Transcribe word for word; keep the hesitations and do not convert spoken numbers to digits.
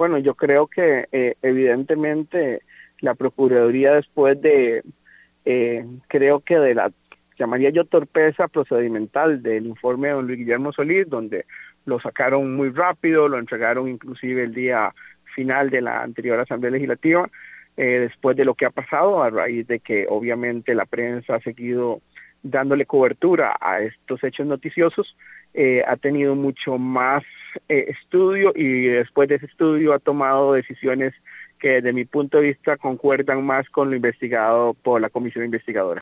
Bueno, yo creo que eh, evidentemente la Procuraduría después de, eh, creo que de la, llamaría yo torpeza procedimental del informe de don Luis Guillermo Solís, donde lo sacaron muy rápido, lo entregaron inclusive el día final de la anterior Asamblea Legislativa, eh, después de lo que ha pasado, a raíz de que obviamente la prensa ha seguido dándole cobertura a estos hechos noticiosos, eh, ha tenido mucho más eh, estudio y después de ese estudio ha tomado decisiones que desde mi punto de vista concuerdan más con lo investigado por la comisión investigadora.